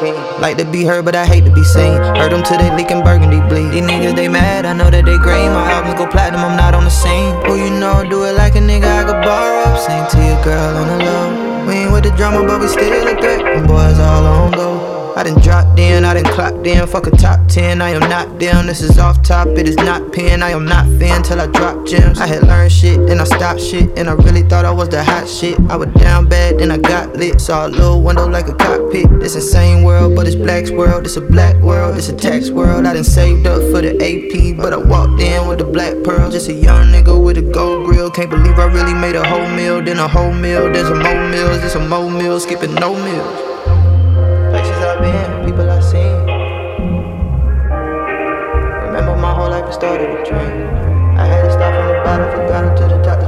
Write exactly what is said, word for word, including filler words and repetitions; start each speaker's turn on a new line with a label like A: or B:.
A: king. Like to be heard, but I hate to be seen. Heard them till they leaking burgundy bleed. These niggas, they mad, I know that they green. My albums go platinum, I'm not on the scene. Oh, you know, do it like a nigga I could borrow. Sing to your girl on the low. We ain't with the drama, but we still a threat. Them boys all on go. I done dropped in, I done clocked in. Fuck a top ten, I am not them. This is off top, it is not pen. I am not fin till I drop gems. I had learned shit, then I stopped shit. And I really thought I was the hot shit. I was down bad, then I got lit. Saw a little window like a cockpit. This insane world, but it's Black's world. This a black world, this a tax world. I done saved up for the A P, but I walked in with the black pearl. Just a young nigga with a gold grill. Can't believe I really made a whole meal, then a whole meal. There's a more meals, there's a more meals, skipping no meals. Places I've been, people I've seen. Remember my whole life, it started a dream. I had to start from the bottom, forgot up to the top.